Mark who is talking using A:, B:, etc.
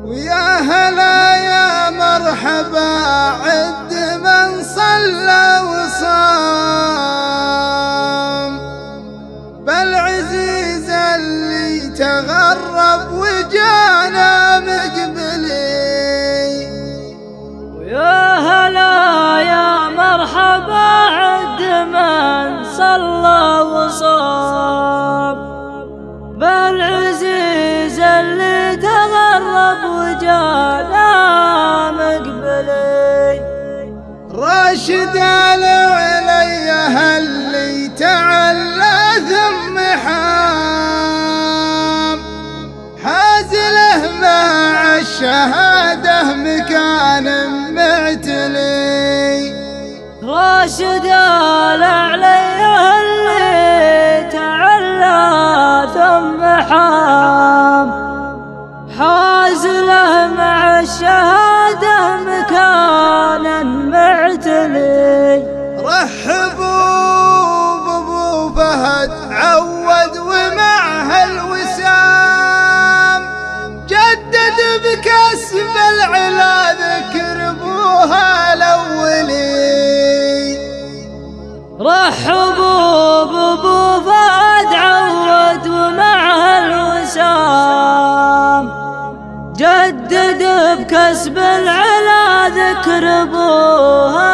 A: ويا هلا يا مرحبا عد من صلى وصام، بالعزيز اللي تغرب وجانا مقبلي.
B: ويا هلا يا مرحبا عد من صلى وصام، بالعزيز اللي تغرب وجانا مقبلي.
A: راشد العليا اللي تعلى ثم حام، حازله مع الشهاده مكان معتلي.
B: راشد العليا اللي تعلى ثم حام، حازله مع الشهاده مكانا معتلي.
A: رحبوا بابو فهد عود ومعه الوسام، جدد بكسب العلا ذكر ابوها الاولي.
B: رحبوا بابو فهد عود ومعه الوسام، جدد بكسب العلا ذكر ابوها